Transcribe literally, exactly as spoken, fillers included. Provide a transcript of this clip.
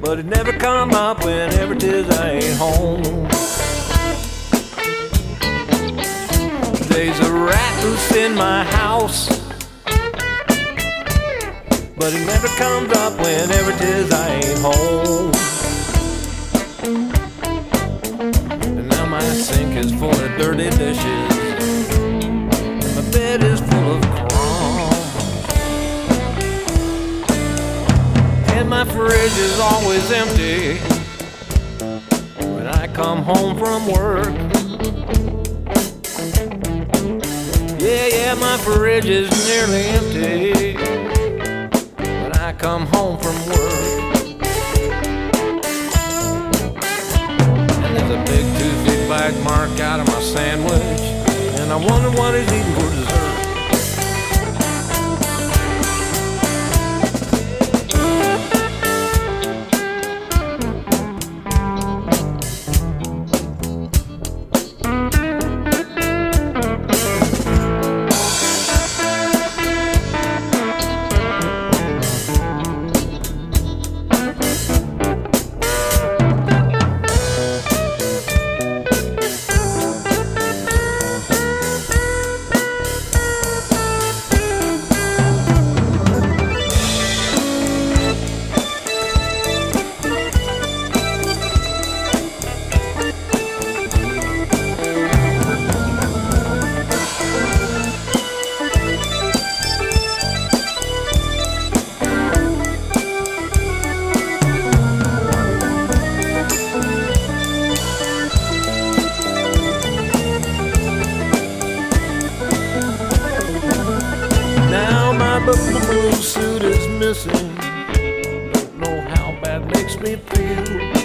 but it never come up whenever 'tis I ain't home. There's a rat loose in my house, but it never comes up whenever 'tis I ain't home. And now my sink is full of dirty dishes, and my bed is full of crumbs, and my fridge is always empty when I come home from work. Yeah, yeah, my fridge is nearly empty when I come home from work. And there's a big two feet bite mark out of my sandwich, and I wonder what he's eating for dessert. My blue suit is missing. Don't know how bad it makes me feel.